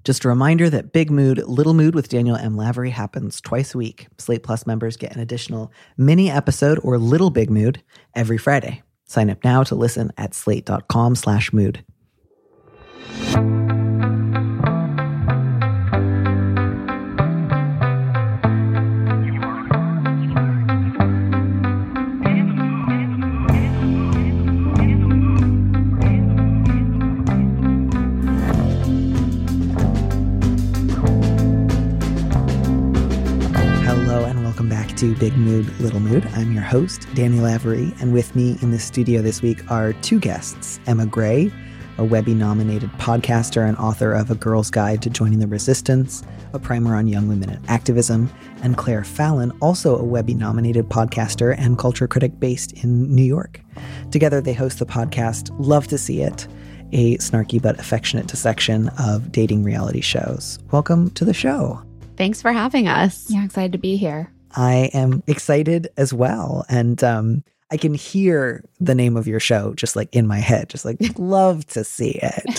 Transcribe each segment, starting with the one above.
Just a reminder that Big Mood, Little Mood with Daniel M. Lavery happens twice a week. Slate Plus members get an additional mini episode or Little Big Mood every Friday. Sign up now to listen at slate.com/mood. To Big Mood, Little Mood. I'm your host, Danny Lavery, and with me in the studio this week are two guests, Emma Gray, a Webby-nominated podcaster and author of A Girl's Guide to Joining the Resistance, a primer on young women in activism, and Claire Fallon, also a Webby-nominated podcaster and culture critic based in New York. Together, they host the podcast Love to See It, a snarky but affectionate dissection of dating reality shows. Welcome to the show. Thanks for having us. Yeah, excited to be here. I am excited as well. And I can hear the name of your show just like in my head, just like Love to See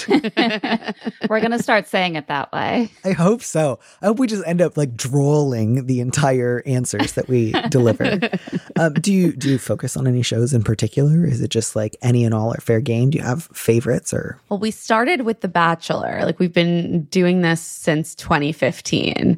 It. We're going to start saying it that way. I hope so. I hope we just end up like drooling the entire answers that we deliver. Do you focus on any shows in particular? Is it just like any and all are fair game? Do you have favorites or? Well, we started with The Bachelor. Like we've been doing this since 2015.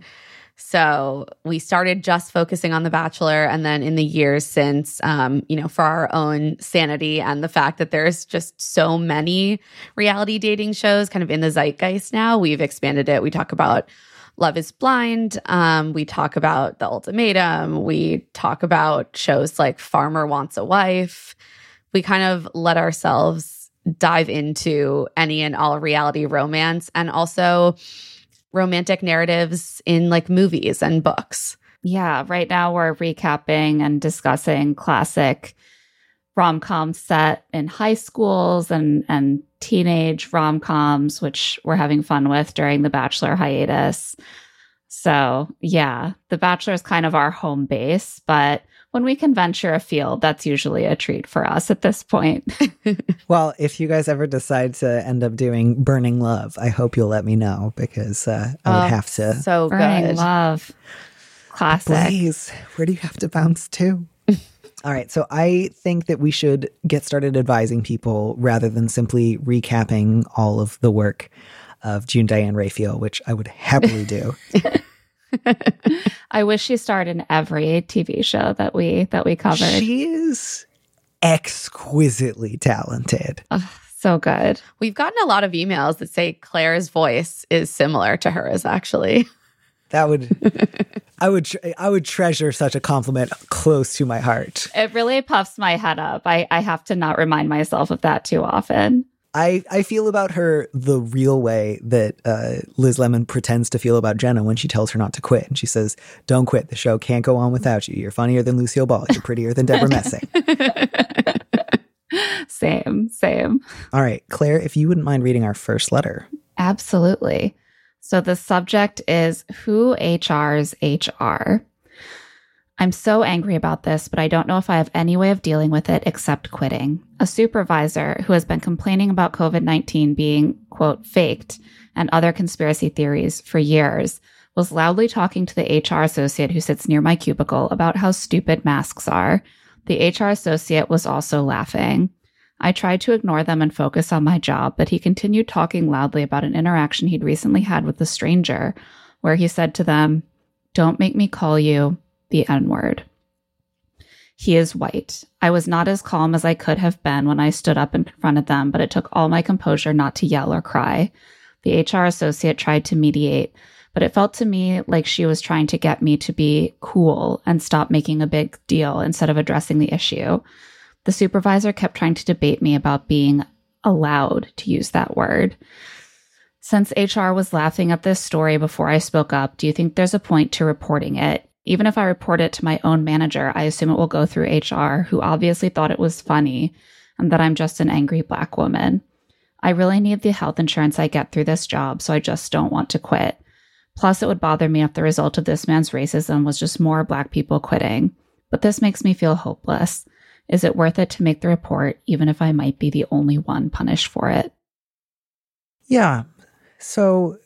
So we started just focusing on The Bachelor, and then in the years since, for our own sanity and the fact that there's just so many reality dating shows kind of in the zeitgeist now, we've expanded it. We talk about Love is Blind. We talk about The Ultimatum. We talk about shows like Farmer Wants a Wife. We kind of let ourselves dive into any and all reality romance, and also romantic narratives in like movies and books. Yeah, right now we're recapping and discussing classic rom-coms set in high schools and teenage rom-coms, which we're having fun with during the Bachelor hiatus. So yeah, The Bachelor is kind of our home base, but when we can venture afield, that's usually a treat for us at this point. Well, if you guys ever decide to end up doing Burning Love, I hope you'll let me know because I would have to. So Burning good. Love. Classic. Blaze, where do you have to bounce to? All right, so I think that we should get started advising people rather than simply recapping all of the work of June Diane Raphael, which I would happily do. I wish she starred in every TV show that we covered. She is exquisitely talented. Oh, so good. We've gotten a lot of emails that say Claire's voice is similar to hers, actually. That would, I would treasure such a compliment close to my heart. It really puffs my head up. I have to not remind myself of that too often. I feel about her the real way that Liz Lemon pretends to feel about Jenna when she tells her not to quit. And she says, don't quit. The show can't go on without you. You're funnier than Lucille Ball. You're prettier than Deborah Messing. Same. All right, Claire, if you wouldn't mind reading our first letter. Absolutely. So the subject is Who HRs HR? I'm so angry about this, but I don't know if I have any way of dealing with it except quitting. A supervisor who has been complaining about COVID-19 being, quote, faked and other conspiracy theories for years was loudly talking to the HR associate who sits near my cubicle about how stupid masks are. The HR associate was also laughing. I tried to ignore them and focus on my job, but he continued talking loudly about an interaction he'd recently had with a stranger, where he said to them, "Don't make me call you the N-word." He is white. I was not as calm as I could have been when I stood up and confronted them, but it took all my composure not to yell or cry. The HR associate tried to mediate, but it felt to me like she was trying to get me to be cool and stop making a big deal instead of addressing the issue. The supervisor kept trying to debate me about being allowed to use that word. Since HR was laughing at this story before I spoke up, do you think there's a point to reporting it? Even if I report it to my own manager, I assume it will go through HR, who obviously thought it was funny and that I'm just an angry Black woman. I really need the health insurance I get through this job, so I just don't want to quit. Plus, it would bother me if the result of this man's racism was just more Black people quitting. But this makes me feel hopeless. Is it worth it to make the report, even if I might be the only one punished for it? Yeah. So,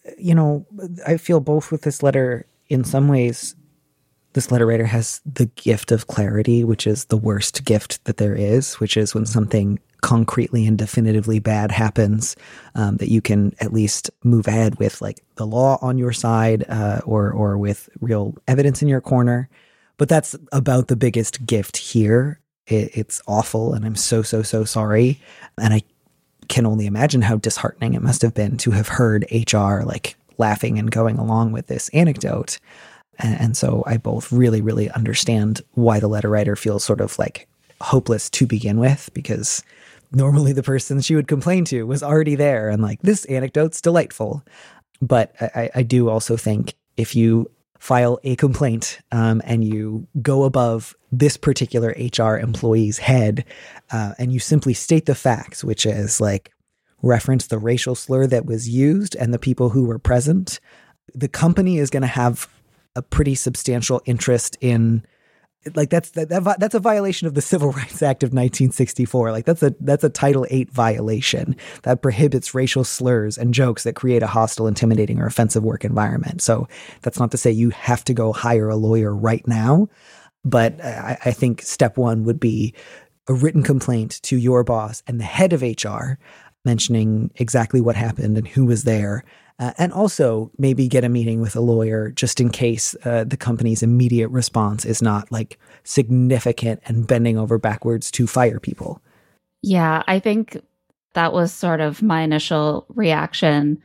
I feel both with this letter. In some ways, this letter writer has the gift of clarity, which is the worst gift that there is, which is when something concretely and definitively bad happens, that you can at least move ahead with like the law on your side, or with real evidence in your corner. But that's about the biggest gift here. It's awful, and I'm so sorry. And I can only imagine how disheartening it must have been to have heard HR like laughing and going along with this anecdote. And so I both really, really understand why the letter writer feels sort of like hopeless to begin with, because normally the person she would complain to was already there and like, this anecdote's delightful. But I do also think if you file a complaint and you go above this particular HR employee's head and you simply state the facts, which is like reference the racial slur that was used and the people who were present, the company is going to have a pretty substantial interest in, like, that's a violation of the Civil Rights Act of 1964. Like that's a Title VIII violation that prohibits racial slurs and jokes that create a hostile, intimidating, or offensive work environment. So that's not to say you have to go hire a lawyer right now, but I think step one would be a written complaint to your boss and the head of HR, mentioning exactly what happened and who was there. And also maybe get a meeting with a lawyer just in case the company's immediate response is not like significant and bending over backwards to fire people. Yeah, I think that was sort of my initial reaction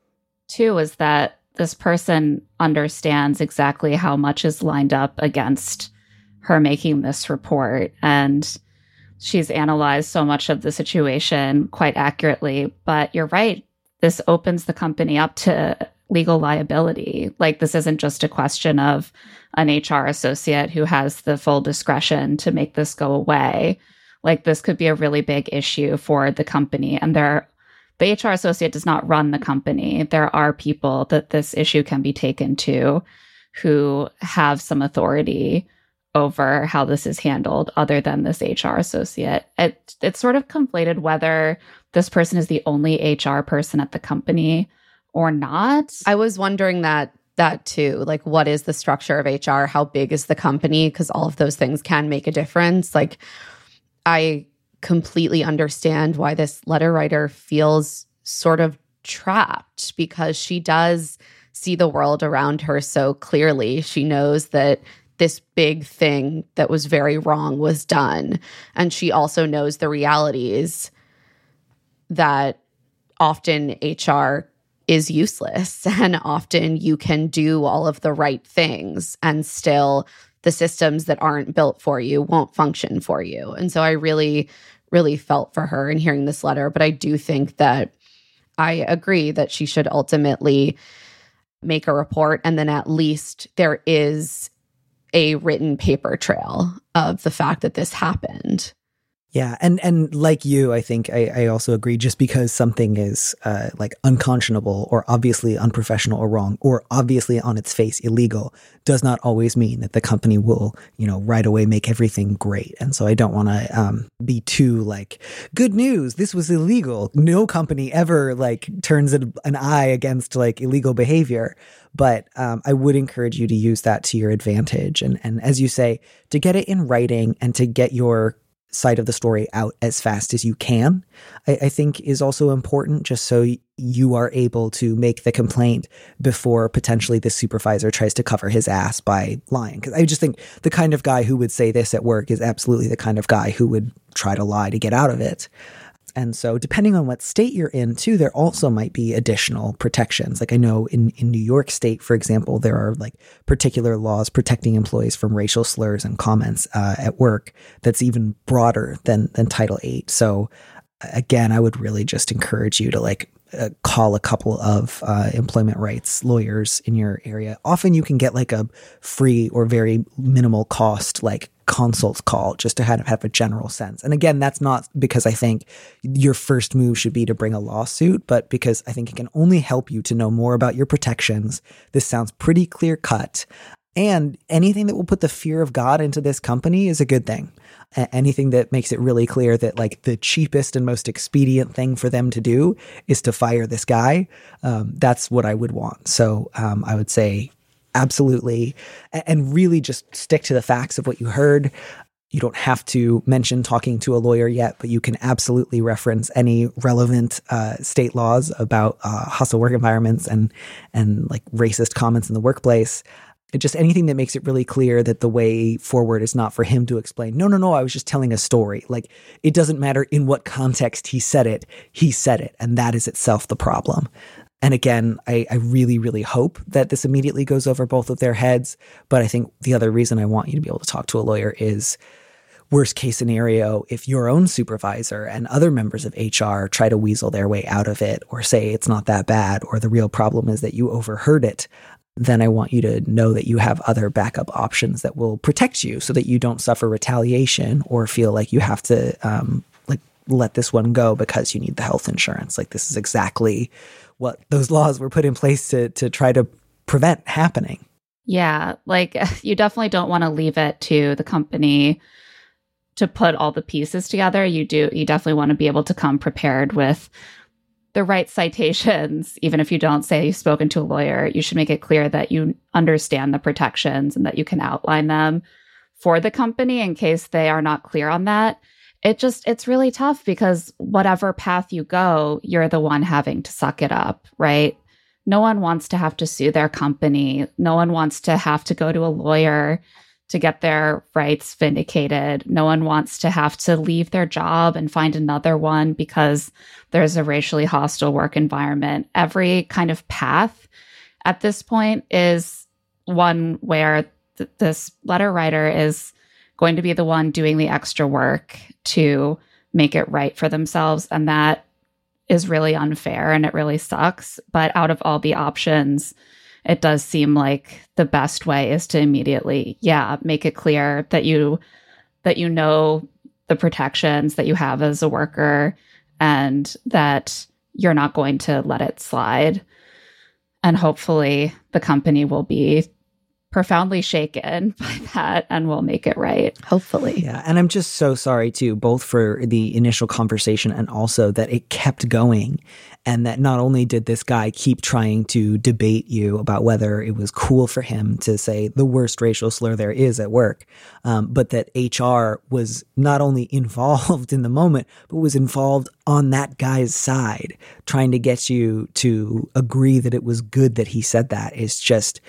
too, is that this person understands exactly how much is lined up against her making this report. And she's analyzed so much of the situation quite accurately. But you're right. This opens the company up to legal liability. Like, this isn't just a question of an HR associate who has the full discretion to make this go away. Like, this could be a really big issue for the company. And the HR associate does not run the company. There are people that this issue can be taken to who have some authority over how this is handled other than this HR associate. It's sort of conflated whether this person is the only HR person at the company or not. I was wondering that too. Like, what is the structure of HR? How big is the company? Because all of those things can make a difference. Like, I completely understand why this letter writer feels sort of trapped, because she does see the world around her so clearly. She knows that this big thing that was very wrong was done. And she also knows the realities that often HR is useless, and often you can do all of the right things and still the systems that aren't built for you won't function for you. And so I really, really felt for her in hearing this letter. But I do think that I agree that she should ultimately make a report, and then at least there is a written paper trail of the fact that this happened. Yeah. And like you, I think I also agree, just because something is like unconscionable or obviously unprofessional or wrong or obviously on its face illegal does not always mean that the company will, right away make everything great. And so I don't want to be too like, good news, this was illegal. No company ever like turns an eye against like illegal behavior. But I would encourage you to use that to your advantage. And as you say, to get it in writing and to get your side of the story out as fast as you can, I think is also important, just so you are able to make the complaint before potentially the supervisor tries to cover his ass by lying. Because I just think the kind of guy who would say this at work is absolutely the kind of guy who would try to lie to get out of it. And so depending on what state you're in too, there also might be additional protections. Like I know in New York State, for example, there are like particular laws protecting employees from racial slurs and comments at work that's even broader than Title VIII. So again, I would really just encourage you to like call a couple of employment rights lawyers in your area. Often you can get like a free or very minimal cost like consult call just to have a general sense. And again, that's not because I think your first move should be to bring a lawsuit, but because I think it can only help you to know more about your protections. This sounds pretty clear cut. And anything that will put the fear of God into this company is a good thing. Anything that makes it really clear that like the cheapest and most expedient thing for them to do is to fire this guy. That's what I would want. So I would say absolutely. And really just stick to the facts of what you heard. You don't have to mention talking to a lawyer yet, but you can absolutely reference any relevant state laws about hostile work environments and like racist comments in the workplace. Just anything that makes it really clear that the way forward is not for him to explain, no, I was just telling a story. Like, it doesn't matter in what context he said it. And that is itself the problem. And again, I really, really hope that this immediately goes over both of their heads. But I think the other reason I want you to be able to talk to a lawyer is, worst case scenario, if your own supervisor and other members of HR try to weasel their way out of it or say it's not that bad, or the real problem is that you overheard it, then I want you to know that you have other backup options that will protect you so that you don't suffer retaliation or feel like you have to let this one go because you need the health insurance. Like, this is exactly what those laws were put in place to try to prevent happening. Yeah, like you definitely don't want to leave it to the company to put all the pieces together. You definitely want to be able to come prepared with the right citations. Even if you don't say you've spoken to a lawyer, you should make it clear that you understand the protections and that you can outline them for the company in case they are not clear on that. It's really tough because whatever path you go, you're the one having to suck it up, right? No one wants to have to sue their company. No one wants to have to go to a lawyer to get their rights vindicated. No one wants to have to leave their job and find another one because there's a racially hostile work environment. Every kind of path at this point is one where this letter writer is going to be the one doing the extra work to make it right for themselves. And that is really unfair and it really sucks. But out of all the options, it does seem like the best way is to immediately, make it clear that you know the protections that you have as a worker and that you're not going to let it slide. And hopefully the company will be profoundly shaken by that and will make it right. Hopefully. Yeah. And I'm just so sorry too, both for the initial conversation and also that it kept going. And that not only did this guy keep trying to debate you about whether it was cool for him to say the worst racial slur there is at work, but that HR was not only involved in the moment, but was involved on that guy's side, trying to get you to agree that it was good that he said that is just...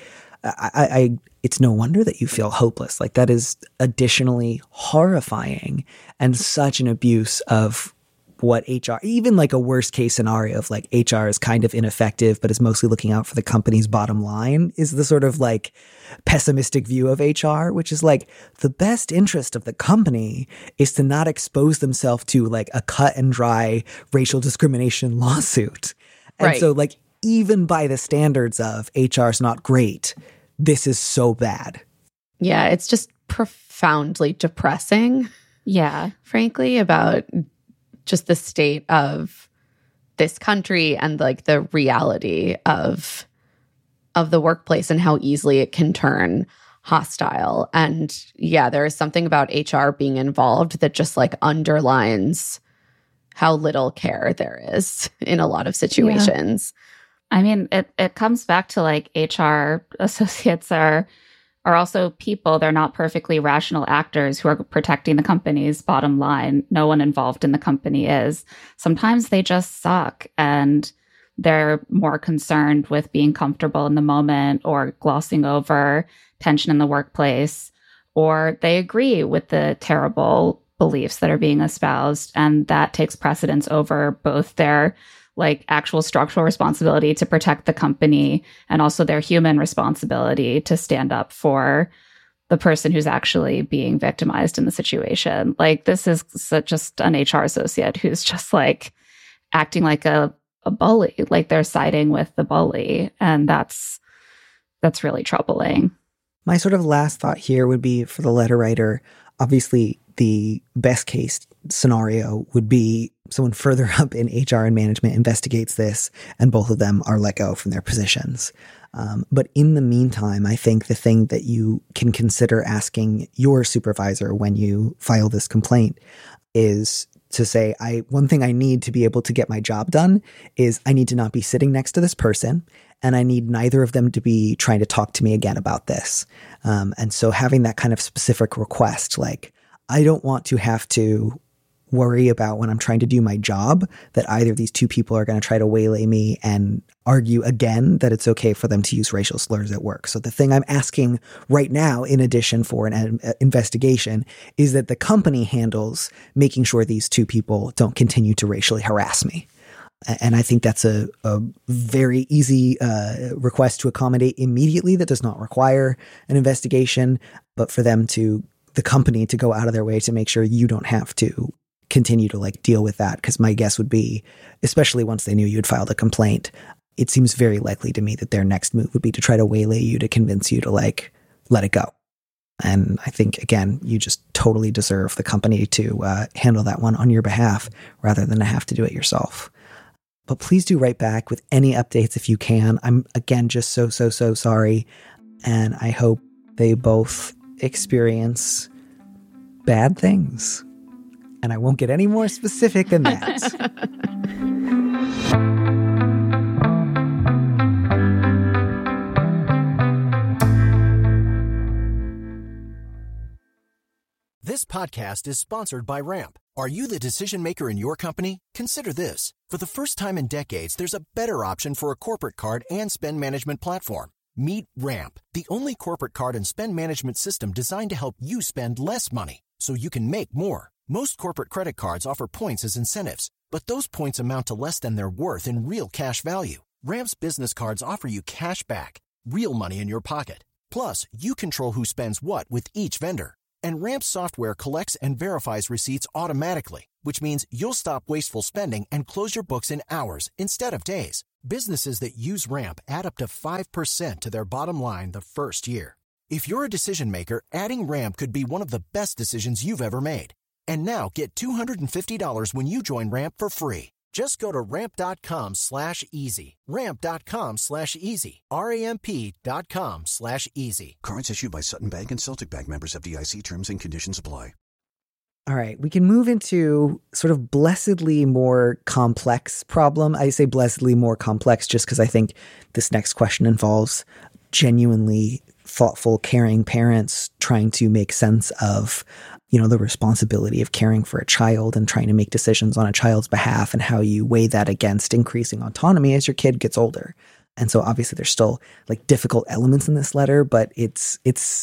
it's no wonder that you feel hopeless. Like, that is additionally horrifying and such an abuse of what HR, even like a worst case scenario of like HR is kind of ineffective, but is mostly looking out for the company's bottom line, is the sort of like pessimistic view of HR, which is like the best interest of the company is to not expose themselves to like a cut and dry racial discrimination lawsuit. And right. So like, even by the standards of HR's not great, this is so bad. Yeah, it's just profoundly depressing. Yeah. Frankly, about just the state of this country and like the reality of the workplace and how easily it can turn hostile. And yeah, there is something about HR being involved that just like underlines how little care there is in a lot of situations. Yeah. I mean, it comes back to like HR associates are also people. They're not perfectly rational actors who are protecting the company's bottom line. No one involved in the company is. Sometimes they just suck and they're more concerned with being comfortable in the moment or glossing over tension in the workplace, or they agree with the terrible beliefs that are being espoused. And that takes precedence over both their like actual structural responsibility to protect the company and also their human responsibility to stand up for the person who's actually being victimized in the situation. Like, this is just an HR associate who's just like acting like a bully, like they're siding with the bully. And that's really troubling. My sort of last thought here would be for the letter writer, obviously the best case scenario would be someone further up in HR and management investigates this, and both of them are let go from their positions. But in the meantime, I think the thing that you can consider asking your supervisor when you file this complaint is to say, one thing I need to be able to get my job done is I need to not be sitting next to this person, and I need neither of them to be trying to talk to me again about this. And so having that kind of specific request, like, I don't want to have to worry about when I'm trying to do my job that either of these two people are going to try to waylay me and argue again that it's okay for them to use racial slurs at work. So the thing I'm asking right now, in addition for an investigation, is that the company handles making sure these two people don't continue to racially harass me. And I think that's a very easy request to accommodate immediately that does not require an investigation, but for the company to go out of their way to make sure you don't have to continue to like deal with that. Because my guess would be, especially once they knew you had filed a complaint, it seems very likely to me that their next move would be to try to waylay you to convince you to like let it go. And I think, again, you just totally deserve the company to handle that one on your behalf rather than to have to do it yourself. But please do write back with any updates if you can. I'm, again, just so sorry. And I hope they both experience bad things. And I won't get any more specific than that. This podcast is sponsored by Ramp. Are you the decision maker in your company? Consider this. For the first time in decades, there's a better option for a corporate card and spend management platform. Meet Ramp, the only corporate card and spend management system designed to help you spend less money so you can make more. Most corporate credit cards offer points as incentives, but those points amount to less than their worth in real cash value. Ramp's business cards offer you cash back, real money in your pocket. Plus, you control who spends what with each vendor. And Ramp's software collects and verifies receipts automatically, which means you'll stop wasteful spending and close your books in hours instead of days. Businesses that use Ramp add up to 5% to their bottom line the first year. If you're a decision maker, adding Ramp could be one of the best decisions you've ever made. And now get $250 when you join Ramp for free. Just go to ramp.com/easy. Ramp.com/easy. RAMP.com/easy. Cards issued by Sutton Bank and Celtic Bank, members of FDIC. Terms and conditions apply. All right, we can move into sort of blessedly more complex problem. I say blessedly more complex just because I think this next question involves genuinely thoughtful, caring parents trying to make sense of, the responsibility of caring for a child and trying to make decisions on a child's behalf and how you weigh that against increasing autonomy as your kid gets older. And so obviously there's still like difficult elements in this letter, but it's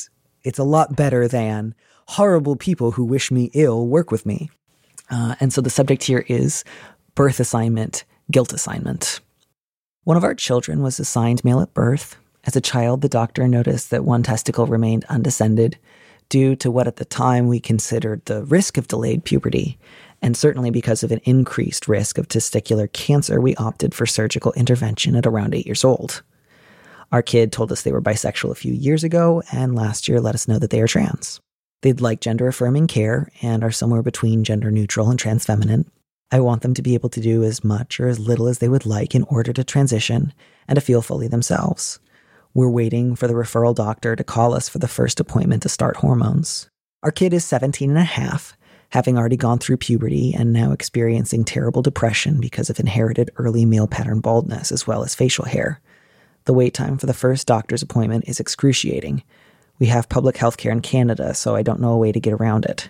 a lot better than horrible people who wish me ill work with me. And so the subject here is birth assignment, guilt assignment. One of our children was assigned male at birth. As a child, the doctor noticed that one testicle remained undescended due to what at the time we considered the risk of delayed puberty. And certainly because of an increased risk of testicular cancer, we opted for surgical intervention at around 8 years old. Our kid told us they were bisexual a few years ago, and last year let us know that they are trans. They'd like gender-affirming care and are somewhere between gender-neutral and trans-feminine. I want them to be able to do as much or as little as they would like in order to transition and to feel fully themselves. We're waiting for the referral doctor to call us for the first appointment to start hormones. Our kid is 17 and a half, having already gone through puberty and now experiencing terrible depression because of inherited early male pattern baldness as well as facial hair. The wait time for the first doctor's appointment is excruciating. We have public health care in Canada, so I don't know a way to get around it.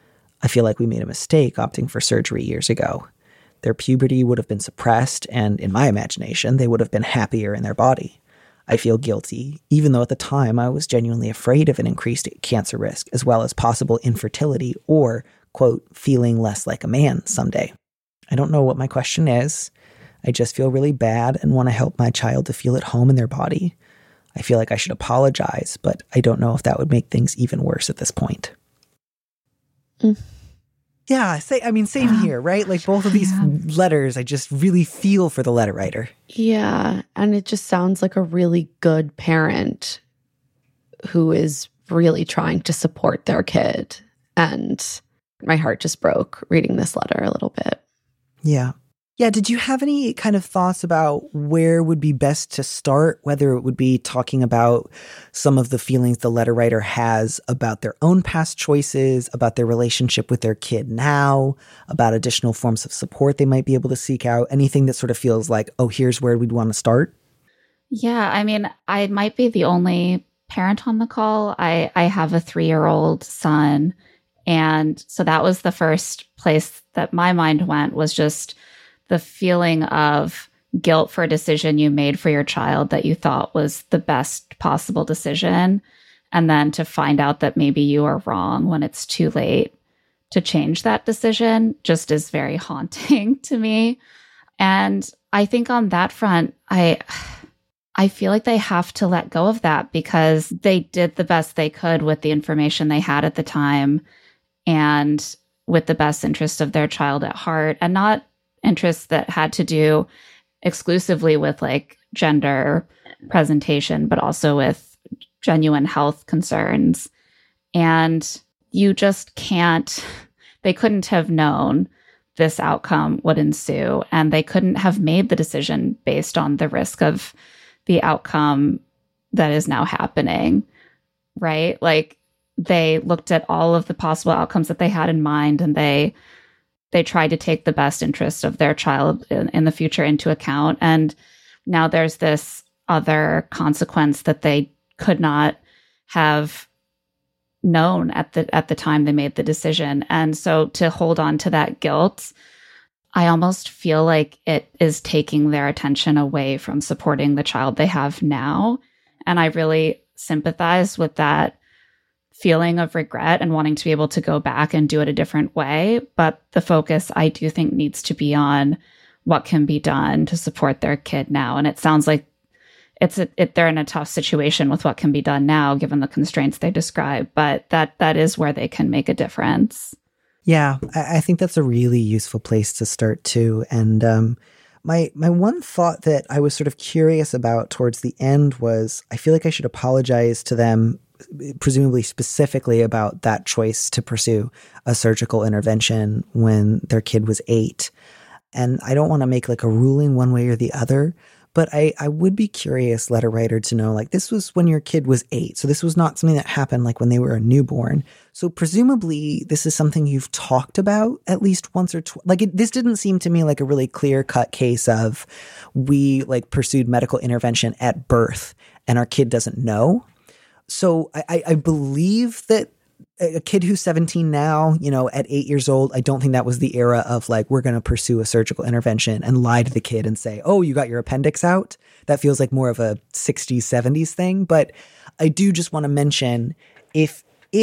I feel like we made a mistake opting for surgery years ago. Their puberty would have been suppressed, and in my imagination, they would have been happier in their body. I feel guilty, even though at the time I was genuinely afraid of an increased cancer risk, as well as possible infertility or, quote, feeling less like a man someday. I don't know what my question is. I just feel really bad and want to help my child to feel at home in their body. I feel like I should apologize, but I don't know if that would make things even worse at this point. Yeah, same here, right? Like both of these letters, I just really feel for the letter writer. Yeah, and it just sounds like a really good parent who is really trying to support their kid. And my heart just broke reading this letter a little bit. Yeah. Yeah. Did you have any kind of thoughts about where would be best to start, whether it would be talking about some of the feelings the letter writer has about their own past choices, about their relationship with their kid now, about additional forms of support they might be able to seek out, anything that sort of feels like, oh, here's where we'd want to start? Yeah, I mean, I might be the only parent on the call. I have a 3-year-old son. And so that was the first place that my mind went, was just the feeling of guilt for a decision you made for your child that you thought was the best possible decision. And then to find out that maybe you are wrong when it's too late to change that decision just is very haunting to me. And I think on that front, I feel like they have to let go of that, because they did the best they could with the information they had at the time and with the best interest of their child at heart, and not interests that had to do exclusively with like gender presentation, but also with genuine health concerns. And you just they couldn't have known this outcome would ensue, and they couldn't have made the decision based on the risk of the outcome that is now happening, right? Like, they looked at all of the possible outcomes that they had in mind, and they tried to take the best interest of their child in the future into account. And now there's this other consequence that they could not have known at the time they made the decision. And so to hold on to that guilt, I almost feel like it is taking their attention away from supporting the child they have now. And I really sympathize with that feeling of regret and wanting to be able to go back and do it a different way. But the focus, I do think, needs to be on what can be done to support their kid now. And it sounds like they're in a tough situation with what can be done now, given the constraints they describe. But that is where they can make a difference. Yeah, I think that's a really useful place to start too. And my one thought that I was sort of curious about towards the end was, I feel like I should apologize to them, presumably specifically about that choice to pursue a surgical intervention when their kid was 8. And I don't want to make like a ruling one way or the other, but I would be curious, letter writer, to know, like, this was when your kid was 8. So this was not something that happened like when they were a newborn. So presumably this is something you've talked about at least once or twice. Like, this didn't seem to me like a really clear-cut case of we like pursued medical intervention at birth and our kid doesn't know. So I believe that a kid who's 17 now, at 8 years old, I don't think that was the era of like, we're going to pursue a surgical intervention and lie to the kid and say, oh, you got your appendix out. That feels like more of a 60s, 70s thing. But I do just want to mention, if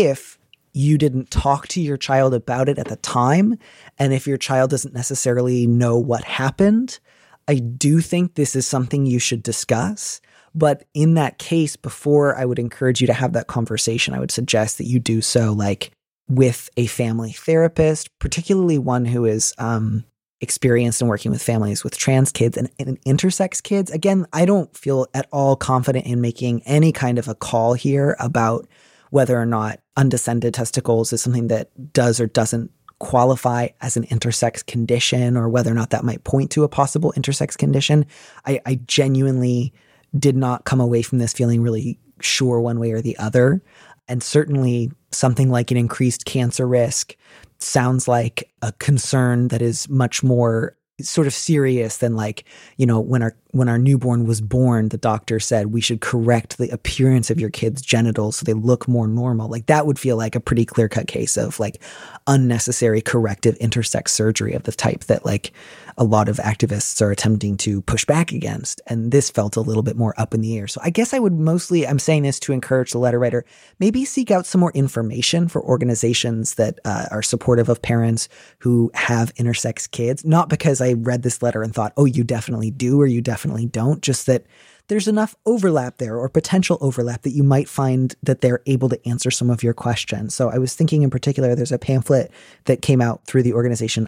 you didn't talk to your child about it at the time, and if your child doesn't necessarily know what happened, I do think this is something you should discuss. But in that case, before I would encourage you to have that conversation, I would suggest that you do so like with a family therapist, particularly one who is experienced in working with families with trans kids and intersex kids. Again, I don't feel at all confident in making any kind of a call here about whether or not undescended testicles is something that does or doesn't qualify as an intersex condition, or whether or not that might point to a possible intersex condition. I genuinely did not come away from this feeling really sure one way or the other. And certainly something like an increased cancer risk sounds like a concern that is much more sort of serious than like, when our newborn was born, the doctor said we should correct the appearance of your kid's genitals so they look more normal. Like, that would feel like a pretty clear-cut case of like unnecessary corrective intersex surgery of the type that like a lot of activists are attempting to push back against. And this felt a little bit more up in the air. So I guess I would I'm saying this to encourage the letter writer, maybe seek out some more information for organizations that are supportive of parents who have intersex kids. Not because I read this letter and thought, oh, you definitely do or you definitely don't, just that there's enough overlap there, or potential overlap, that you might find that they're able to answer some of your questions. So I was thinking in particular, there's a pamphlet that came out through the organization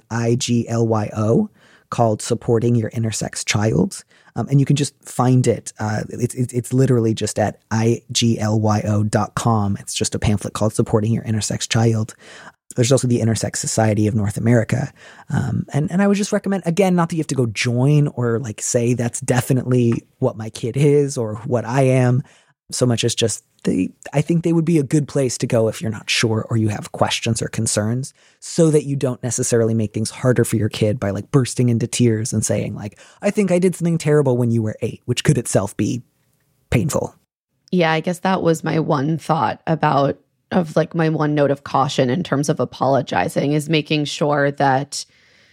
IGLYO called Supporting Your Intersex Child. And you can just find it. It's literally just at iglyo.com. It's just a pamphlet called Supporting Your Intersex Child. There's also the Intersex Society of North America. And I would just recommend, again, not that you have to go join or like say that's definitely what my kid is or what I am, so much as just I think they would be a good place to go if you're not sure or you have questions or concerns, so that you don't necessarily make things harder for your kid by like bursting into tears and saying like, I think I did something terrible when you were 8, which could itself be painful. Yeah, I guess that was my one thought of like my one note of caution in terms of apologizing, is making sure that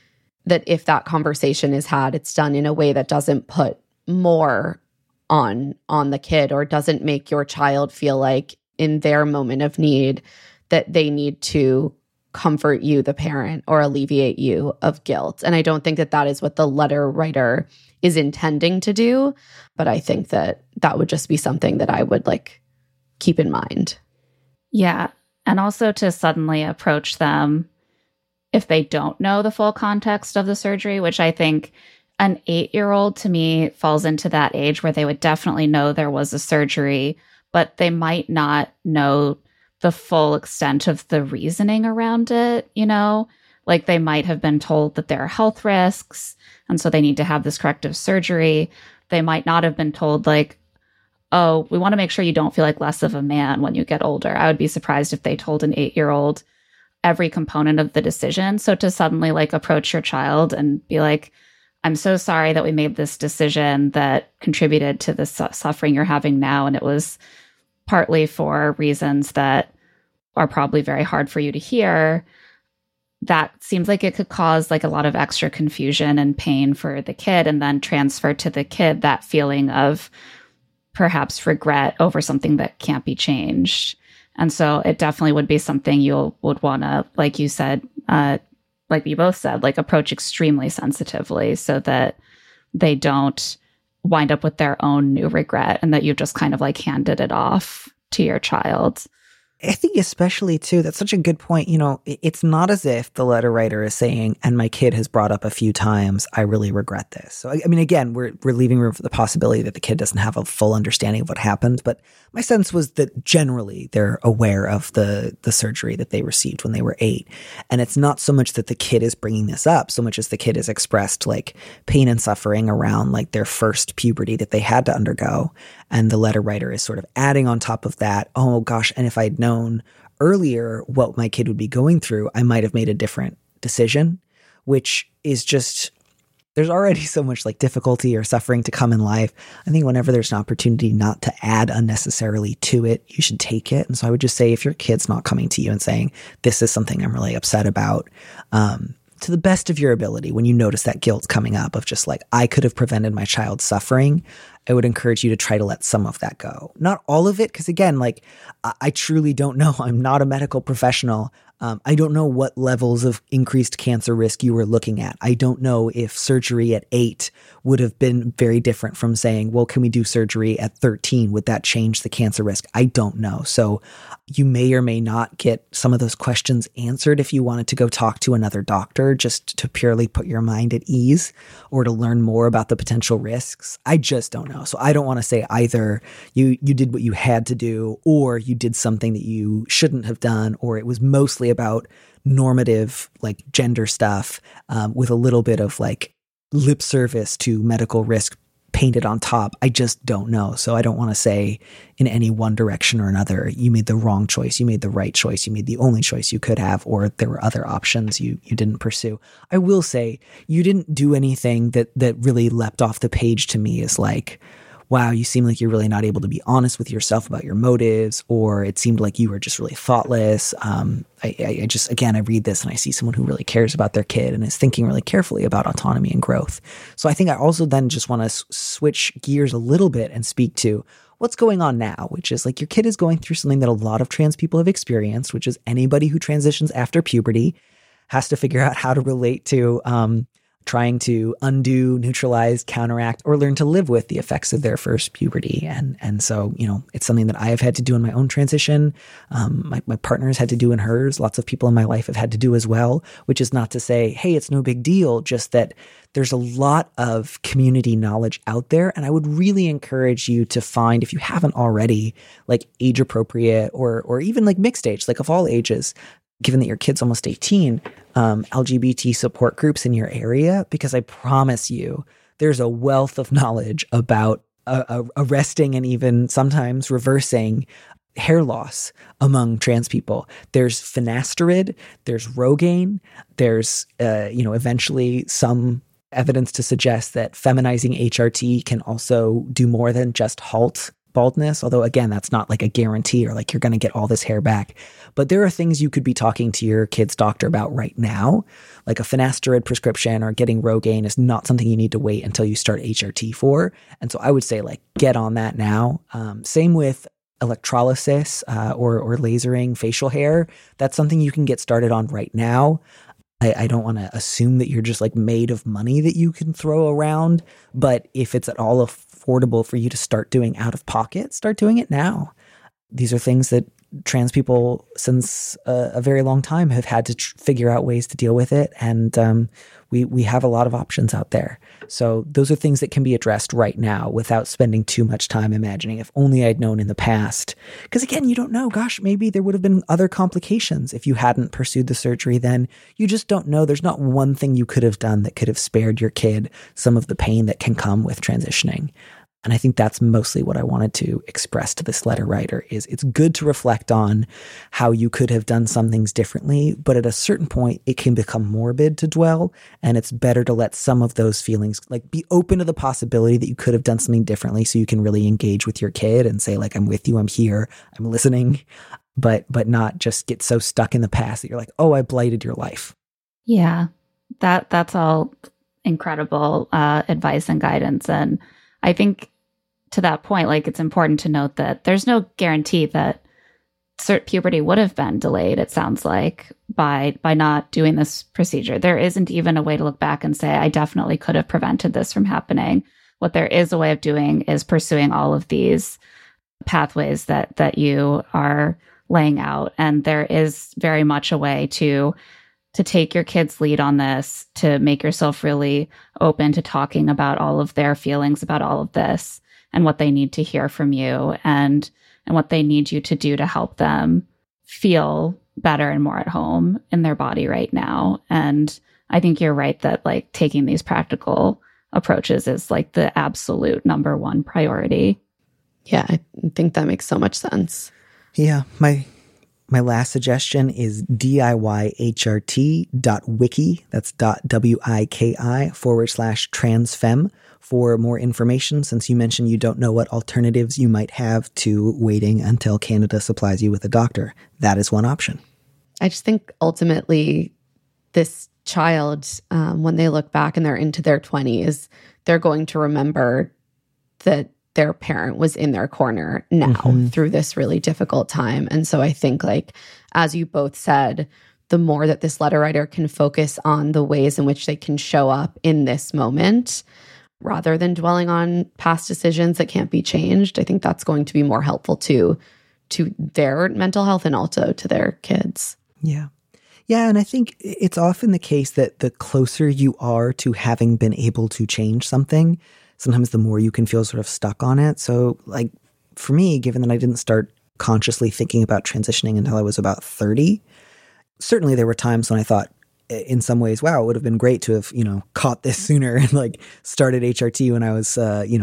if that conversation is had, it's done in a way that doesn't put more on the kid or doesn't make your child feel like in their moment of need that they need to comfort you, the parent, or alleviate you of guilt. And I don't think that is what the letter writer is intending to do, but I think that would just be something that I would like keep in mind. Yeah. And also to suddenly approach them if they don't know the full context of the surgery, which I think an 8-year-old to me falls into that age where they would definitely know there was a surgery, but they might not know the full extent of the reasoning around it, you know? Like they might have been told that there are health risks, and so they need to have this corrective surgery. They might not have been told like, oh, we want to make sure you don't feel like less of a man when you get older. I would be surprised if they told an 8-year-old every component of the decision. So to suddenly like approach your child and be like, I'm so sorry that we made this decision that contributed to the suffering you're having now. And it was partly for reasons that are probably very hard for you to hear. That seems like it could cause like a lot of extra confusion and pain for the kid, and then transfer to the kid that feeling of perhaps regret over something that can't be changed. And so it definitely would be something you would want to, like you said, like we both said, like approach extremely sensitively so that they don't wind up with their own new regret and that you've just kind of like handed it off to your child. I think especially too, that's such a good point. You know, it's not as if the letter writer is saying, and my kid has brought up a few times, I really regret this. So, I mean, again, we're leaving room for the possibility that the kid doesn't have a full understanding of what happened. But my sense was that generally they're aware of the surgery that they received when they were 8. And it's not so much that the kid is bringing this up, so much as the kid has expressed like pain and suffering around like their first puberty that they had to undergo. And the letter writer is sort of adding on top of that, oh gosh, and if I'd known earlier what my kid would be going through, I might have made a different decision, which is just, there's already so much like difficulty or suffering to come in life. I think whenever there's an opportunity not to add unnecessarily to it, you should take it. And so I would just say, if your kid's not coming to you and saying, this is something I'm really upset about, to the best of your ability, when you notice that guilt coming up of just like, I could have prevented my child's suffering, I would encourage you to try to let some of that go. Not all of it, because again, like I truly don't know. I'm not a medical professional. I don't know what levels of increased cancer risk you were looking at. I don't know if surgery at 8 would have been very different from saying, well, can we do surgery at 13? Would that change the cancer risk? I don't know. So you may or may not get some of those questions answered if you wanted to go talk to another doctor just to purely put your mind at ease or to learn more about the potential risks. I just don't know. So I don't want to say either you did what you had to do or you did something that you shouldn't have done, or it was mostly about normative like gender stuff with a little bit of like lip service to medical risk painted on top. I just don't know. So I don't want to say in any one direction or another, you made the wrong choice, you made the right choice, you made the only choice you could have, or there were other options you didn't pursue. I will say you didn't do anything that really leapt off the page to me as like, wow, you seem like you're really not able to be honest with yourself about your motives, or it seemed like you were just really thoughtless. I just, again, I read this and I see someone who really cares about their kid and is thinking really carefully about autonomy and growth. So I think I also then just want to switch gears a little bit and speak to what's going on now, which is like your kid is going through something that a lot of trans people have experienced, which is anybody who transitions after puberty has to figure out how to relate to trying to undo, neutralize, counteract, or learn to live with the effects of their first puberty. And so, you know, it's something that I have had to do in my own transition. My partner's had to do in hers. Lots of people in my life have had to do as well, which is not to say, hey, it's no big deal, just that there's a lot of community knowledge out there. And I would really encourage you to find, if you haven't already, like age appropriate or even like mixed age, like of all ages, given that your kid's almost 18, LGBT support groups in your area, because I promise you, there's a wealth of knowledge about arresting and even sometimes reversing hair loss among trans people. There's finasteride, there's Rogaine, there's, eventually some evidence to suggest that feminizing HRT can also do more than just halt baldness. Although again, that's not like a guarantee or like you're going to get all this hair back. But there are things you could be talking to your kid's doctor about right now. Like a finasteride prescription or getting Rogaine is not something you need to wait until you start HRT for. And so I would say like get on that now. Same with electrolysis or lasering facial hair. That's something you can get started on right now. I don't want to assume that you're just like made of money that you can throw around, but if it's at all affordable for you to start doing out of pocket, start doing it now. These are things that trans people since a very long time have had to figure out ways to deal with it. And we have a lot of options out there. So those are things that can be addressed right now without spending too much time imagining if only I'd known in the past. Because again, you don't know, gosh, maybe there would have been other complications if you hadn't pursued the surgery then. You just don't know. There's not one thing you could have done that could have spared your kid some of the pain that can come with transitioning. And I think that's mostly what I wanted to express to this letter writer is it's good to reflect on how you could have done some things differently, but at a certain point, it can become morbid to dwell. And it's better to let some of those feelings like be open to the possibility that you could have done something differently so you can really engage with your kid and say like, I'm with you, I'm here, I'm listening, but not just get so stuck in the past that you're like, oh, I blighted your life. Yeah, that's all incredible advice and guidance. And I think to that point, like it's important to note that there's no guarantee that puberty would have been delayed, it sounds like, by not doing this procedure. There isn't even a way to look back and say, I definitely could have prevented this from happening. What there is a way of doing is pursuing all of these pathways that you are laying out. And there is very much a way to take your kid's lead on this, to make yourself really open to talking about all of their feelings about all of this and what they need to hear from you and what they need you to do to help them feel better and more at home in their body right now. And I think you're right that like taking these practical approaches is like the absolute number one priority. Yeah, I think that makes so much sense. Yeah, my last suggestion is DIYHRT.wiki. That's .wiki/transfem for more information, since you mentioned you don't know what alternatives you might have to waiting until Canada supplies you with a doctor. That is one option. I just think ultimately this child, when they look back and they're into their 20s, they're going to remember that their parent was in their corner now through this really difficult time. And so I think, like, as you both said, the more that this letter writer can focus on the ways in which they can show up in this moment, rather than dwelling on past decisions that can't be changed, I think that's going to be more helpful to their mental health and also to their kids. Yeah. Yeah, and I think it's often the case that the closer you are to having been able to change something, sometimes the more you can feel sort of stuck on it. So like for me, given that I didn't start consciously thinking about transitioning until I was about 30, certainly there were times when I thought in some ways, wow, it would have been great to have, caught this sooner and like started HRT when I was,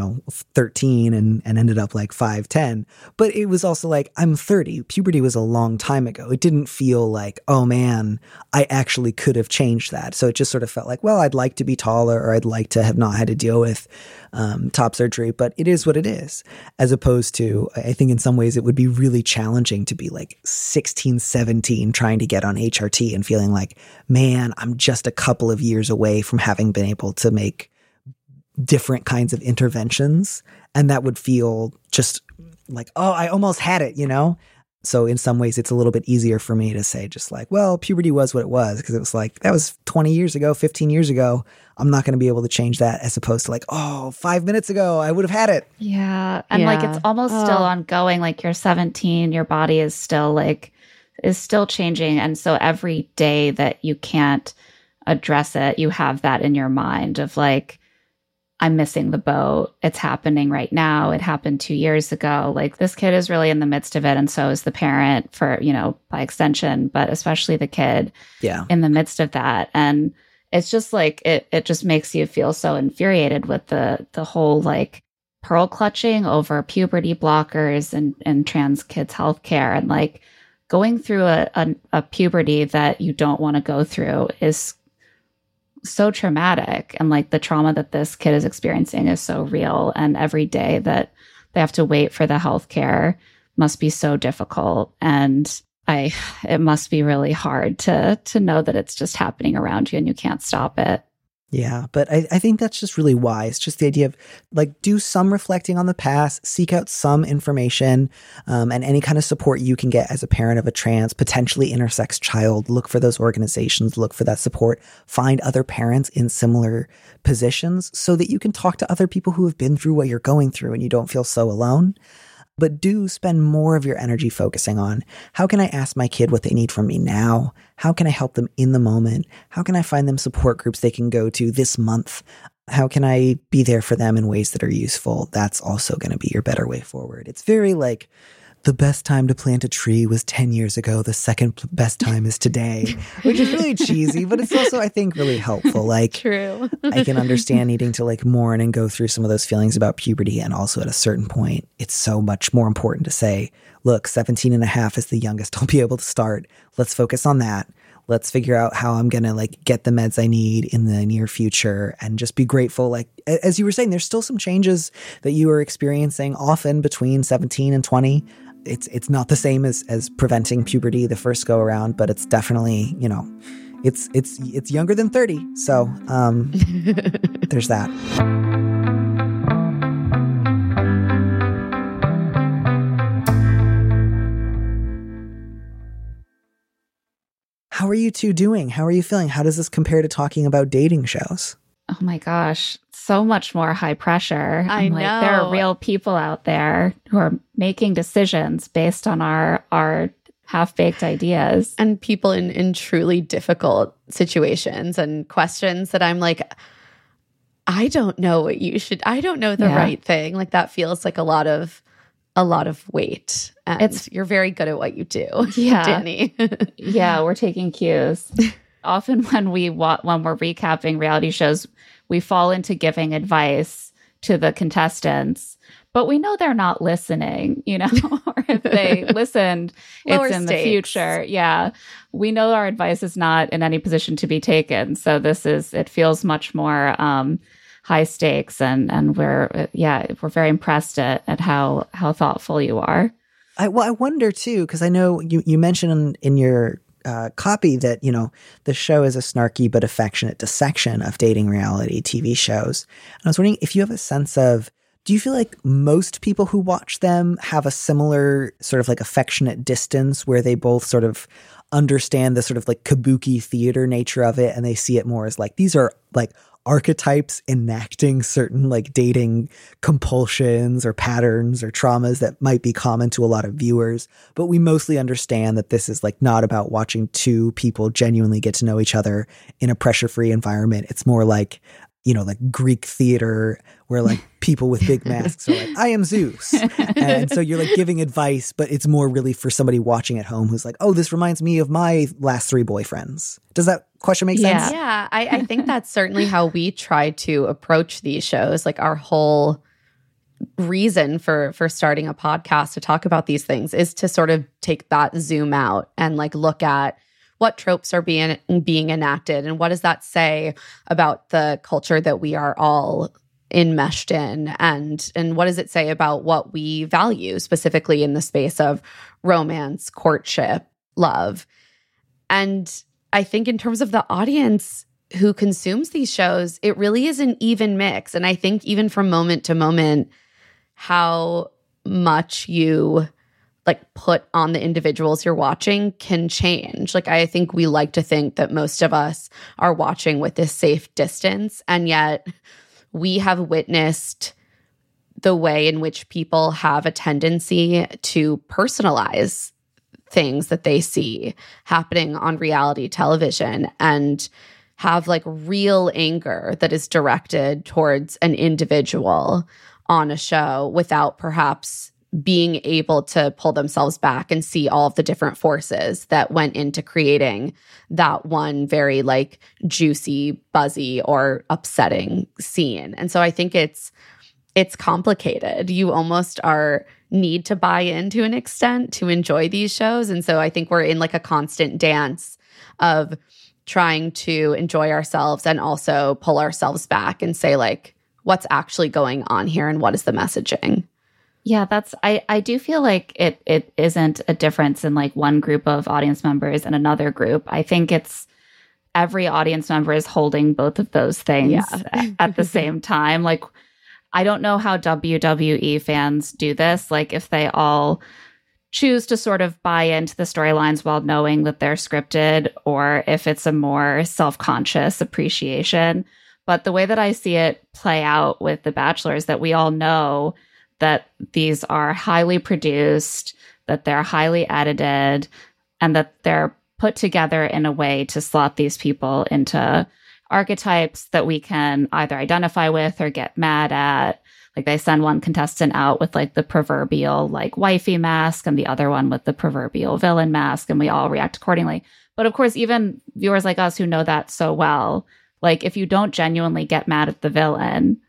13 and ended up like 5'10". But it was also like, I'm 30. Puberty was a long time ago. It didn't feel like, oh man, I actually could have changed that. So it just sort of felt like, well, I'd like to be taller or I'd like to have not had to deal with top surgery, but it is what it is. As opposed to, I think in some ways it would be really challenging to be like 16, 17 trying to get on HRT and feeling like, man, I'm just a couple of years away from having been able to make different kinds of interventions. And that would feel just like, oh, I almost had it, So in some ways, it's a little bit easier for me to say just like, well, puberty was what it was, because it was like, that was 20 years ago, 15 years ago. I'm not going to be able to change that, as opposed to like, oh, 5 minutes ago, I would have had it. Yeah. And like, it's almost still ongoing. Like you're 17, your body is still changing. And so every day that you can't address it, you have that in your mind of like, I'm missing the boat. It's happening right now. It happened 2 years ago. Like, this kid is really in the midst of it. And so is the parent, for, by extension, but especially the kid in the midst of that. And it's just like, it just makes you feel so infuriated with the whole like pearl clutching over puberty blockers and trans kids' healthcare. And like going through a puberty that you don't want to go through is so traumatic, and like the trauma that this kid is experiencing is so real, and every day that they have to wait for the healthcare must be so difficult, and it must be really hard to know that it's just happening around you and you can't stop it. Yeah, but I think that's just really wise. Just the idea of like, do some reflecting on the past, seek out some information, and any kind of support you can get as a parent of a trans, potentially intersex child. Look for those organizations, look for that support, find other parents in similar positions so that you can talk to other people who have been through what you're going through and you don't feel so alone. But do spend more of your energy focusing on, how can I ask my kid what they need from me now? How can I help them in the moment? How can I find them support groups they can go to this month? How can I be there for them in ways that are useful? That's also going to be your better way forward. It's very like, the best time to plant a tree was 10 years ago. The second best time is today, which is really cheesy, but it's also, I think, really helpful. Like, true. I can understand needing to like mourn and go through some of those feelings about puberty. And also at a certain point, it's so much more important to say, look, 17 and a half is the youngest I'll be able to start. Let's focus on that. Let's figure out how I'm going to like get the meds I need in the near future, and just be grateful. Like, as you were saying, there's still some changes that you are experiencing often between 17 and 20. It's not the same as preventing puberty the first go around, but it's definitely, it's younger than 30. So there's that. How are you two doing? How are you feeling? How does this compare to talking about dating shows? Oh my gosh, so much more high pressure. I know. Like, there are real people out there who are making decisions based on our half-baked ideas. And people in truly difficult situations and questions that I'm like, I don't know what you should, I don't know the right thing. Like, that feels like a lot of weight. And you're very good at what you do, Danny. Yeah, we're taking cues. Often when we're recapping reality shows, we fall into giving advice to the contestants, but we know they're not listening, or if they listened, it's in the future. Yeah. We know our advice is not in any position to be taken. So it feels much more high stakes, and we're very impressed at how thoughtful you are. I wonder too, because I know you mentioned in your copy that, the show is a snarky but affectionate dissection of dating reality TV shows. And I was wondering if you have a sense of, do you feel like most people who watch them have a similar sort of like affectionate distance where they both sort of understand the sort of like kabuki theater nature of it, and they see it more as like, these are like archetypes enacting certain like dating compulsions or patterns or traumas that might be common to a lot of viewers, but we mostly understand that this is like not about watching two people genuinely get to know each other in a pressure-free environment. It's more like, like Greek theater where like people with big masks are like, I am Zeus. And so you're like giving advice, but it's more really for somebody watching at home who's like, oh, this reminds me of my last 3 boyfriends. Does that question make sense? Yeah, I think that's certainly how we try to approach these shows. Like, our whole reason for starting a podcast to talk about these things is to sort of take that zoom out and like look at what tropes are being enacted, and what does that say about the culture that we are all enmeshed in, and what does it say about what we value specifically in the space of romance, courtship, love. And I think in terms of the audience who consumes these shows, it really is an even mix. And I think even from moment to moment, how much you like put on the individuals you're watching can change. Like, I think we like to think that most of us are watching with this safe distance, and yet we have witnessed the way in which people have a tendency to personalize things that they see happening on reality television. And have like real anger that is directed towards an individual on a show without perhaps being able to pull themselves back and see all of the different forces that went into creating that one very like juicy, buzzy, or upsetting scene. And so I think it's complicated. You almost need to buy in to an extent to enjoy these shows. And so I think we're in like a constant dance of trying to enjoy ourselves and also pull ourselves back and say like, what's actually going on here and what is the messaging? Yeah, I do feel like it isn't a difference in like one group of audience members and another group. I think it's every audience member is holding both of those things at the same time. Like, I don't know how WWE fans do this. Like, if they all choose to sort of buy into the storylines while knowing that they're scripted, or if it's a more self-conscious appreciation. But the way that I see it play out with The Bachelor is that we all know that these are highly produced, that they're highly edited, and that they're put together in a way to slot these people into archetypes that we can either identify with or get mad at. Like, they send one contestant out with like the proverbial like wifey mask and the other one with the proverbial villain mask, and we all react accordingly. But of course, even viewers like us who know that so well, like if you don't genuinely get mad at the villain,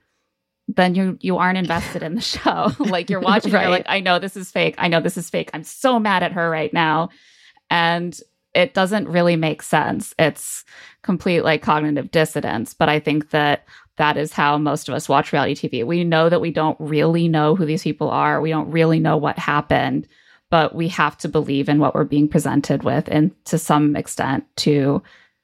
then you aren't invested in the show. Like, you're watching, right. You're like, I know this is fake. I know this is fake. I'm so mad at her right now. And it doesn't really make sense. It's complete like cognitive dissonance. But I think that is how most of us watch reality TV. We know that we don't really know who these people are. We don't really know what happened, but we have to believe in what we're being presented with, and to some extent to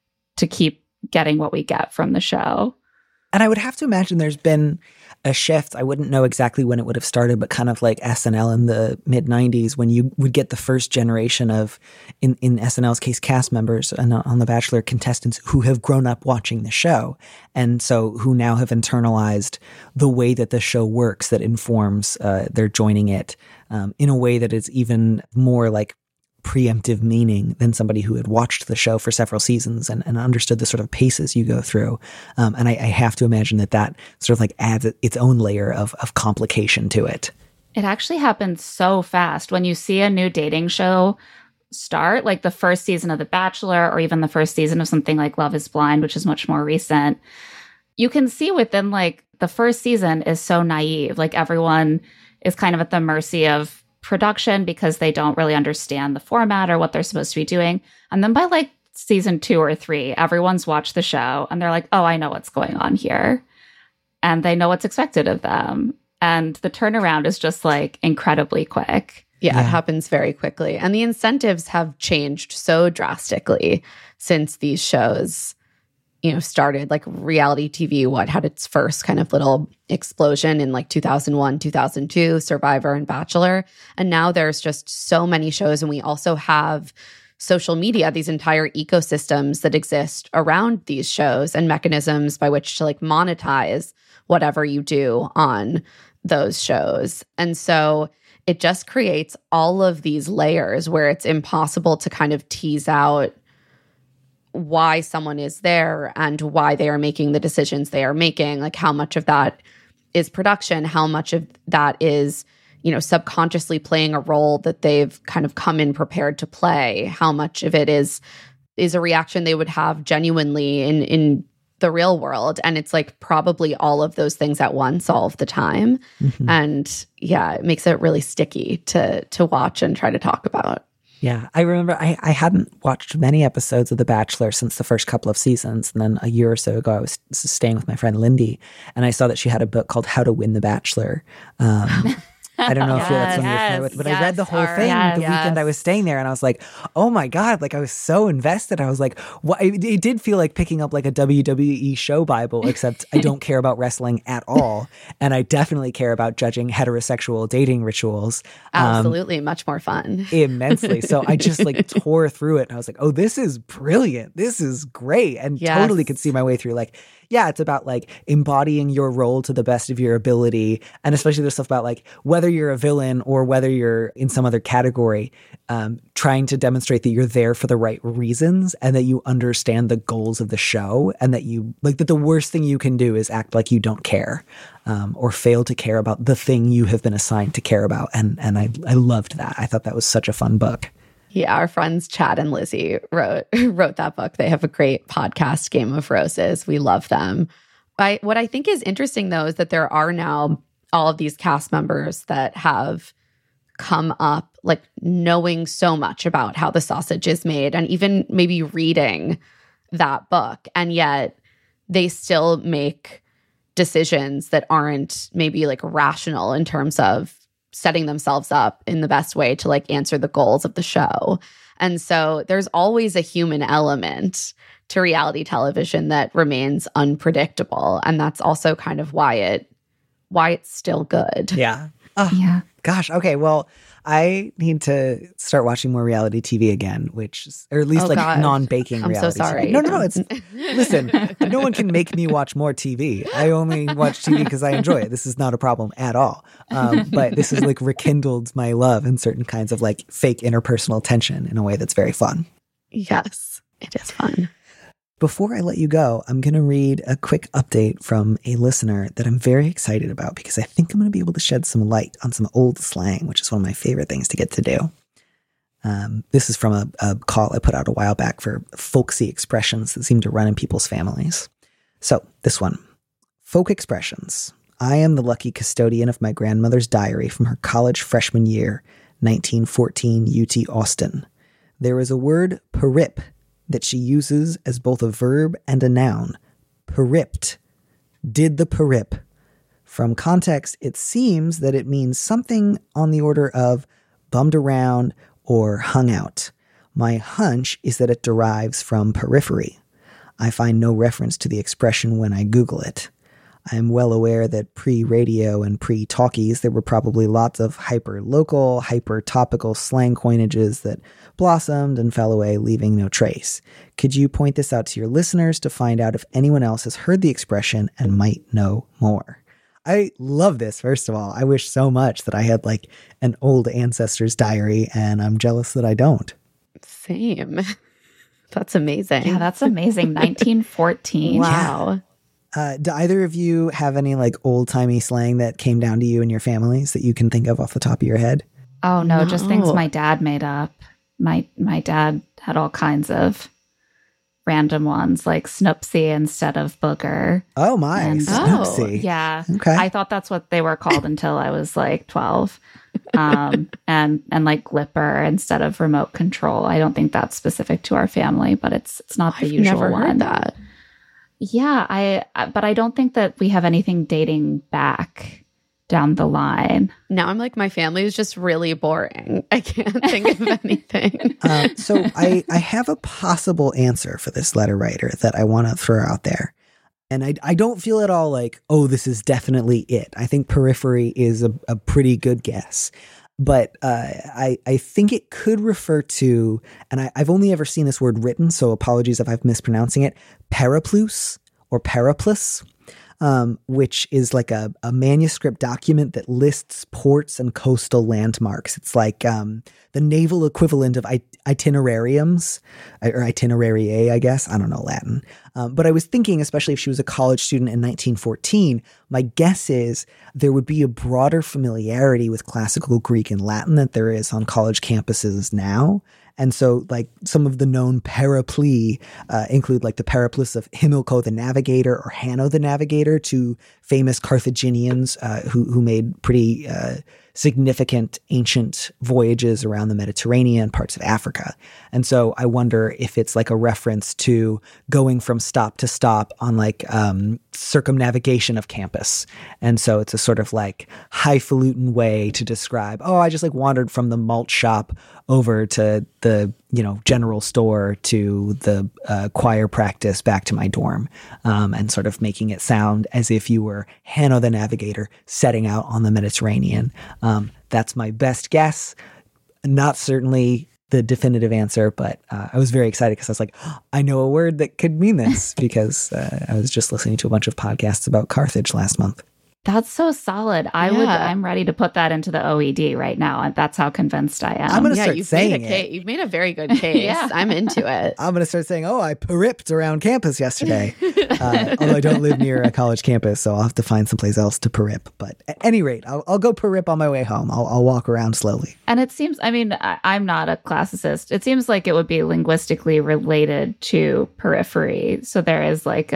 keep getting what we get from the show. And I would have to imagine there's been a shift. I wouldn't know exactly when it would have started, but kind of like SNL in the mid-90s, when you would get the first generation of, in SNL's case, cast members and on The Bachelor, contestants who have grown up watching the show. And so who now have internalized the way that the show works that informs their joining it in a way that is even more like preemptive meaning than somebody who had watched the show for several seasons and understood the sort of paces you go through. And I have to imagine that sort of like adds its own layer of complication to it. It actually happens so fast. When you see a new dating show start, like the first season of The Bachelor, or even the first season of something like Love is Blind, which is much more recent, you can see within like the first season is so naive. Like, everyone is kind of at the mercy of production because they don't really understand the format or what they're supposed to be doing. And then by like season 2 or 3, everyone's watched the show and they're like, oh, I know what's going on here. And they know what's expected of them. And the turnaround is just like incredibly quick. Yeah, it happens very quickly. And the incentives have changed so drastically since these shows, started. Like, reality TV, had its first kind of little explosion in like 2001, 2002, Survivor and Bachelor. And now there's just so many shows. And we also have social media, these entire ecosystems that exist around these shows and mechanisms by which to like monetize whatever you do on those shows. And so it just creates all of these layers where it's impossible to kind of tease out why someone is there and why they are making the decisions they are making. Like, how much of that is production, how much of that is, subconsciously playing a role that they've kind of come in prepared to play, how much of it is a reaction they would have genuinely in the real world. And it's like probably all of those things at once all of the time. Mm-hmm. And yeah, it makes it really sticky to watch and try to talk about. Yeah, I remember I hadn't watched many episodes of The Bachelor since the first couple of seasons. And then a year or so ago, I was staying with my friend Lindy, and I saw that she had a book called How to Win the Bachelor. I don't know if that's something you're familiar with, but I read the whole thing the weekend I was staying there, and I was like, oh my God, like I was so invested. I was like, what? It did feel like picking up like a WWE show Bible, except I don't care about wrestling at all. And I definitely care about judging heterosexual dating rituals. Absolutely. Much more fun. Immensely. So I just like tore through it, and I was like, oh, this is brilliant. This is great. And totally could see my way through. Like, yeah, it's about like embodying your role to the best of your ability. And especially there's stuff about like whether you're a villain or whether you're in some other category, trying to demonstrate that you're there for the right reasons and that you understand the goals of the show, and that you like that the worst thing you can do is act like you don't care, or fail to care about the thing you have been assigned to care about. And I loved that. I thought that was such a fun book. Yeah, our friends Chad and Lizzie wrote that book. They have a great podcast, Game of Roses. We love them. What I think is interesting, though, is that there are now all of these cast members that have come up like knowing so much about how the sausage is made and even maybe reading that book. And yet they still make decisions that aren't maybe like rational in terms of setting themselves up in the best way to like answer the goals of the show. And so there's always a human element to reality television that remains unpredictable. And that's also kind of why it's still good. Yeah. Yeah. Gosh. Okay. Well, I need to start watching more reality TV again, or at least non-baking I'm reality so sorry. TV. No. Listen, no one can make me watch more TV. I only watch TV because I enjoy it. This is not a problem at all. But this has like rekindled my love in certain kinds of like fake interpersonal tension in a way that's very fun. Yes, it is fun. Before I let you go, I'm going to read a quick update from a listener that I'm very excited about because I think I'm going to be able to shed some light on some old slang, which is one of my favorite things to get to do. This is from a call I put out a while back for folksy expressions that seem to run in people's families. So this one, folk expressions. I am the lucky custodian of my grandmother's diary from her college freshman year, 1914 UT Austin. There is a word, perip, that she uses as both a verb and a noun. Peripped. Did the perip. From context, it seems that it means something on the order of bummed around or hung out. My hunch is that it derives from periphery. I find no reference to the expression when I Google it. I am well aware that pre-radio and pre-talkies, there were probably lots of hyper-local, hyper-topical slang coinages that blossomed and fell away, leaving no trace. Could you point this out to your listeners to find out if anyone else has heard the expression and might know more? I love this, first of all. I wish so much that I had like an old ancestor's diary, and I'm jealous that I don't. Same. That's amazing. Yeah, that's amazing. 1914. Wow. Do either of you have any like old-timey slang that came down to you in your families that you can think of off the top of your head? Oh, no, just things my dad made up. My dad had all kinds of random ones, like Snoopsy instead of booger. Oh, my. Snoopsy. Yeah. Okay. I thought that's what they were called until I was like 12. And like Glipper instead of remote control. I don't think that's specific to our family, but it's not the usual never one. Heard that. Yeah, but I don't think that we have anything dating back down the line. Now I'm like, my family is just really boring. I can't think of anything. So I have a possible answer for this letter writer that I want to throw out there. And I don't feel at all like, oh, this is definitely it. I think periphery is a pretty good guess. But I think it could refer to, and I've only ever seen this word written, so apologies if I'm mispronouncing it, periplus or periplus, which is like a manuscript document that lists ports and coastal landmarks. It's like the naval equivalent of itinerariums, or itinerariae, I guess. I don't know Latin. But I was thinking, especially if she was a college student in 1914, my guess is there would be a broader familiarity with classical Greek and Latin that there is on college campuses now. And so, like, some of the known periplii include, like, the periplus of Himilco the Navigator or Hanno the Navigator, two famous Carthaginians who made pretty significant ancient voyages around the Mediterranean, parts of Africa. And so I wonder if it's like a reference to going from stop to stop on like circumnavigation of campus. And so it's a sort of like highfalutin way to describe, oh, I just like wandered from the malt shop over to the, general store to the choir practice back to my dorm, and sort of making it sound as if you were Hanno the Navigator setting out on the Mediterranean. That's my best guess. Not certainly the definitive answer, but I was very excited because I was like, I know a word that could mean this because I was just listening to a bunch of podcasts about Carthage last month. That's so solid. I'm ready to put that into the OED right now. And that's how convinced I am. I'm going to start saying it. You've made a very good case. Yeah. I'm into it. I'm going to start saying, I peripped around campus yesterday. Although I don't live near a college campus, so I'll have to find someplace else to perip. But at any rate, I'll go perip on my way home. I'll walk around slowly. And it seems, I'm not a classicist. It seems like it would be linguistically related to periphery. So there is like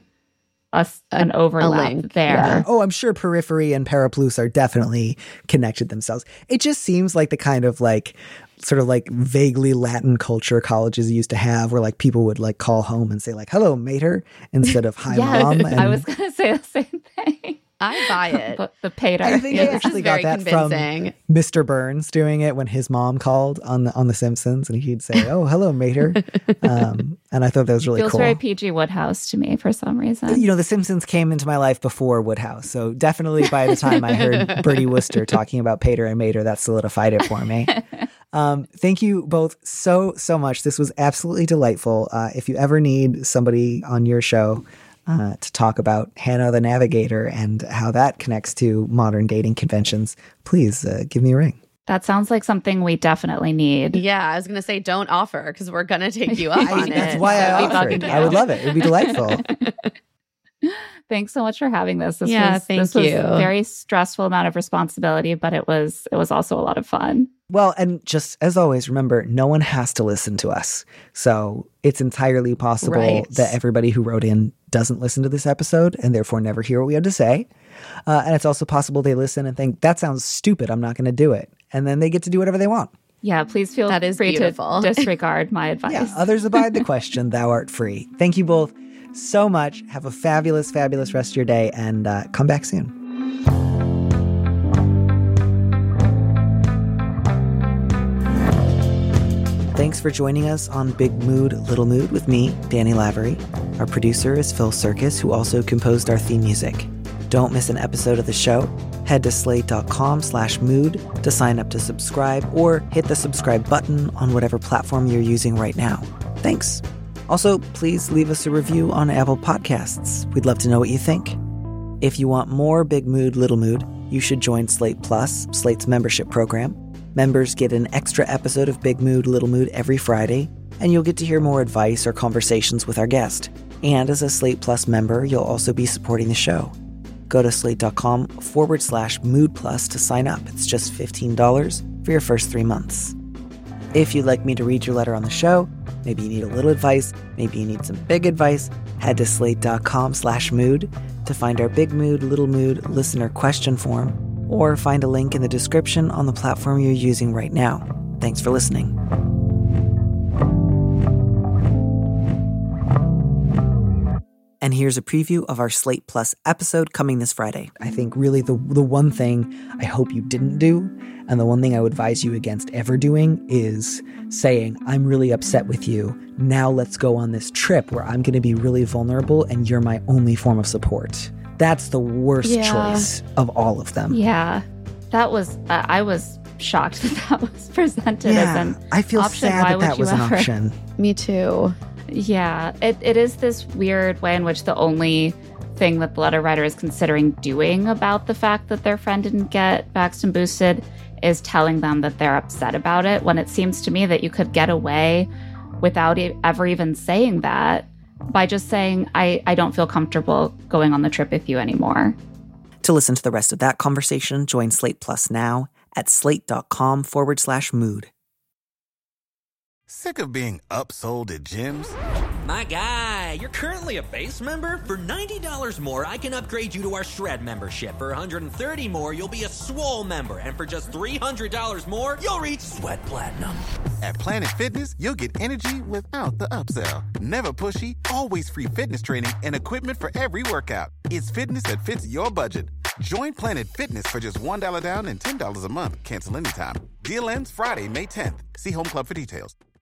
an overlap there. Yeah. Oh, I'm sure periphery and paraplus are definitely connected themselves. It just seems like the kind of sort of vaguely Latin culture colleges used to have where people would call home and say hello, mater, instead of hi, mom. And I was going to say the same thing. I buy it. The pater. I think I actually got that convincing. From Mr. Burns doing it when his mom called on The Simpsons, and he'd say, "Oh, hello, mater," and I thought that was really cool. Feels very PG Woodhouse to me for some reason. The Simpsons came into my life before Woodhouse, so definitely by the time I heard Bertie Wooster talking about pater and mater, that solidified it for me. Thank you both so much. This was absolutely delightful. If you ever need somebody on your show to talk about Hannah the Navigator and how that connects to modern dating conventions, please give me a ring. That sounds like something we definitely need. Yeah, I was going to say don't offer because we're going to take you up on it. That's why I offered. I would love it. It would be delightful. Thanks so much for having this. This was a very stressful amount of responsibility, but it was also a lot of fun. Well, and just as always, remember, no one has to listen to us. So it's entirely possible that everybody who wrote in doesn't listen to this episode and therefore never hear what we have to say. And it's also possible they listen and think, that sounds stupid, I'm not going to do it. And then they get to do whatever they want. Yeah, please feel free to disregard my advice. Yeah, others abide the question, thou art free. Thank you both so much. Have a fabulous, fabulous rest of your day, and come back soon. Thanks for joining us on Big Mood, Little Mood with me, Danny Lavery. Our producer is Phil Circus, who also composed our theme music. Don't miss an episode of the show. Head to slate.com/mood to sign up to subscribe, or hit the subscribe button on whatever platform you're using right now. Thanks. Also, please leave us a review on Apple Podcasts. We'd love to know what you think. If you want more Big Mood, Little Mood, you should join Slate Plus, Slate's membership program. Members get an extra episode of Big Mood, Little Mood every Friday, and you'll get to hear more advice or conversations with our guest. And as a Slate Plus member, you'll also be supporting the show. Go to slate.com/Mood Plus to sign up. It's just $15 for your first 3 months. If you'd like me to read your letter on the show, maybe you need a little advice, maybe you need some big advice, head to slate.com/mood to find our Big Mood, Little Mood listener question form, or find a link in the description on the platform you're using right now. Thanks for listening. And here's a preview of our Slate Plus episode coming this Friday. I think really the one thing I hope you didn't do, and the one thing I would advise you against ever doing, is saying, I'm really upset with you. Now let's go on this trip where I'm going to be really vulnerable and you're my only form of support. That's the worst choice of all of them. Yeah, that was, I was shocked that was presented as an option. I feel sad that was an option. Me too. Yeah, it is this weird way in which the only thing that the letter writer is considering doing about the fact that their friend didn't get vaxxed and boosted is telling them that they're upset about it, when it seems to me that you could get away without ever even saying that by just saying, I don't feel comfortable going on the trip with you anymore. To listen to the rest of that conversation, join Slate Plus now at slate.com/mood. Sick of being upsold at gyms? My guy, you're currently a base member. For $90 more, I can upgrade you to our Shred membership. For $130 more, you'll be a Swole member. And for just $300 more, you'll reach Sweat Platinum. At Planet Fitness, you'll get energy without the upsell. Never pushy, always free fitness training and equipment for every workout. It's fitness that fits your budget. Join Planet Fitness for just $1 down and $10 a month. Cancel anytime. Deal ends Friday, May 10th. See Home Club for details.